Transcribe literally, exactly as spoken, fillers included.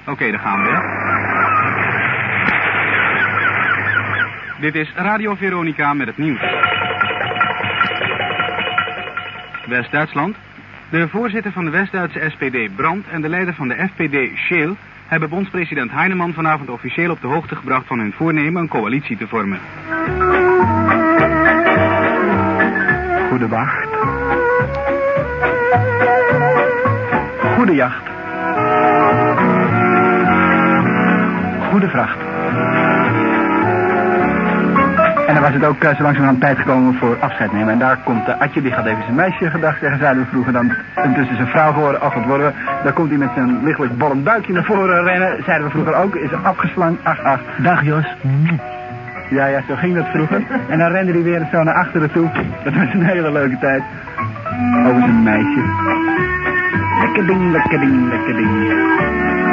Oké, okay, dan gaan we weer. Dit is Radio Veronica met het nieuws. West-Duitsland. De voorzitter van de West-Duitse S P D, Brandt, en de leider van de F P D, Scheel, hebben bondspresident Heinemann vanavond officieel op de hoogte gebracht van hun voornemen een coalitie te vormen. Goede wacht. Goede jacht. Goede vracht. En dan was het ook uh, zo langzamerhand tijd gekomen voor afscheid nemen. En daar komt uh, Atje, die gaat even zijn meisje gedag zeggen, zeiden we vroeger. Dan intussen zijn vrouw geworden, ach wat worden we. Daar komt hij met zijn lichtelijk bollend buikje naar voren rennen. Zeiden we vroeger ook, is er afgeslankt, ach ach. Dag Jos. Ja, ja, zo ging dat vroeger. En dan rende hij weer zo naar achteren toe. Dat was een hele leuke tijd. Over zijn meisje. Lekker ding, lekker ding, lekker ding.